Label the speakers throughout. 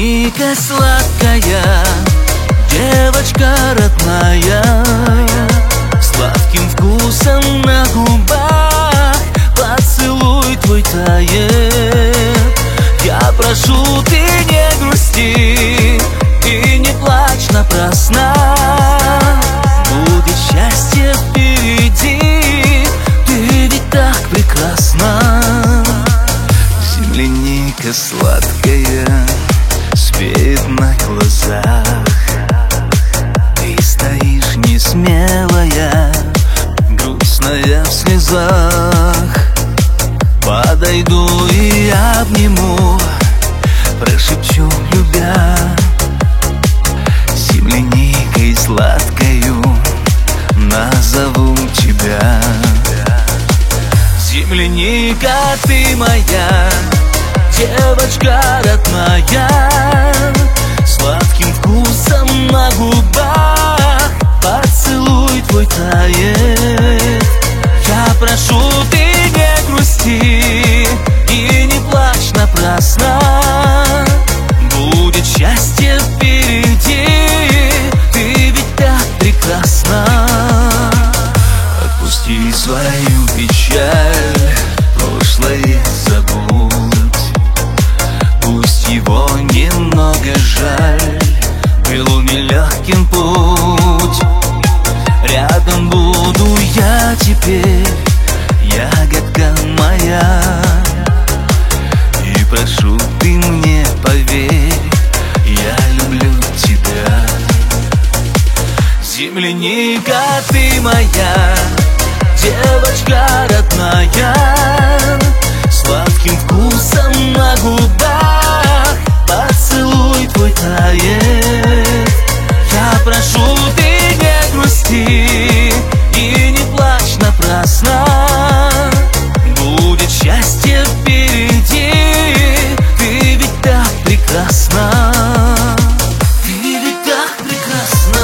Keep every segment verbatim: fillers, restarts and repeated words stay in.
Speaker 1: Земляника сладкая, девочка родная, сладким вкусом на губах поцелуй твой тает. Я прошу, ты не грусти и не плачь напрасно. Будет счастье впереди, ты ведь так прекрасна. Земляника сладкая спеет на глазах. Ты стоишь несмелая, грустная в слезах. Подойду и обниму, прошепчу, любя. Земляникой сладкою назову тебя. Земляника, ты моя, девочка родная, сладким вкусом на губах поцелуй твой тает. Я прошу, ты не грусти и не плачь напрасно. Будет счастье впереди, ты ведь так прекрасна. Отпусти свою печаль, прошлое забудь. Пусть его немного жаль, был нелегким путь. Рядом буду я теперь, ягодка моя. И прошу, ты мне поверь, я люблю тебя. Земляника, ты моя, девочка родная, сладким вкусом на губах поцелуй твой тает. Я прошу, ты не грусти и не плачь напрасно. Будет счастье впереди, ты ведь так прекрасна. Ты ведь так прекрасна.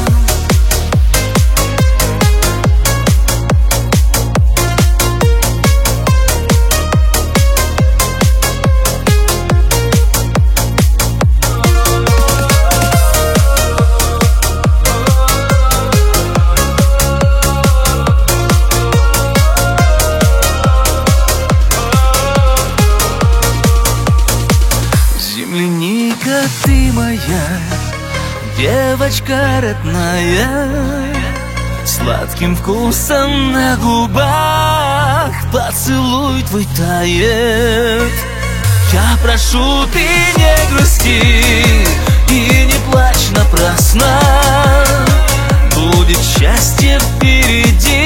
Speaker 1: Земляника, ты моя, девочка родная, сладким вкусом на губах поцелуй твой тает. Я прошу, ты не грусти и не плачь напрасно. Будет счастье впереди,